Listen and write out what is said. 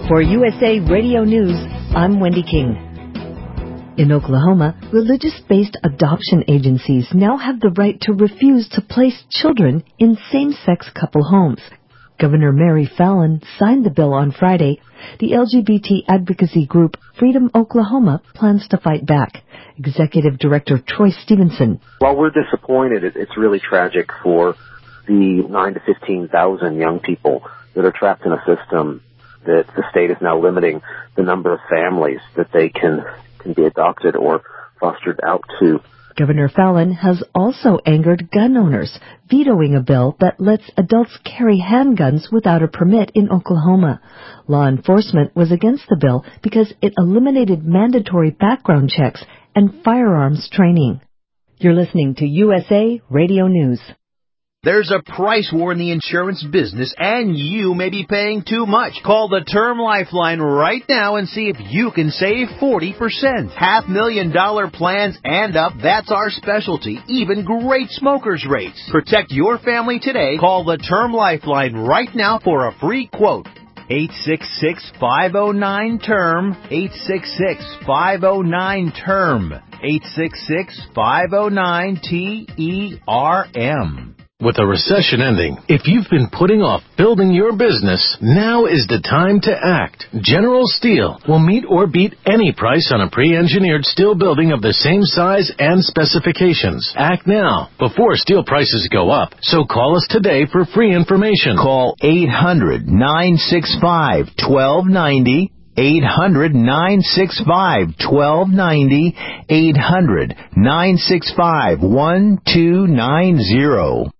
For USA Radio News, I'm Wendy King. In Oklahoma, religious-based adoption agencies now have the right to refuse to place children in same-sex couple homes. Governor Mary Fallin signed the bill on Friday. The LGBT advocacy group Freedom Oklahoma plans to fight back. Executive Director Troy Stevenson. While we're disappointed, it's really tragic for the 9,000 to 15,000 young people that are trapped in a system that the state is now limiting the number of families that they can be adopted or fostered out to. Governor Fallin has also angered gun owners, vetoing a bill that lets adults carry handguns without a permit in Oklahoma. Law enforcement was against the bill because it eliminated mandatory background checks and firearms training. You're listening to USA Radio News. There's a price war in the insurance business, and you may be paying too much. Call the Term Lifeline right now and see if you can save 40%. $500,000 plans and up, that's our specialty. Even great smokers' rates. Protect your family today. Call the Term Lifeline right now for a free quote. 866-509-TERM. 866-509-TERM. 866-509-TERM. With a recession ending, if you've been putting off building your business, now is the time to act. General Steel will meet or beat any price on a pre-engineered steel building of the same size and specifications. Act now, before steel prices go up. So call us today for free information. Call 800-965-1290. 800-965-1290. 800-965-1290.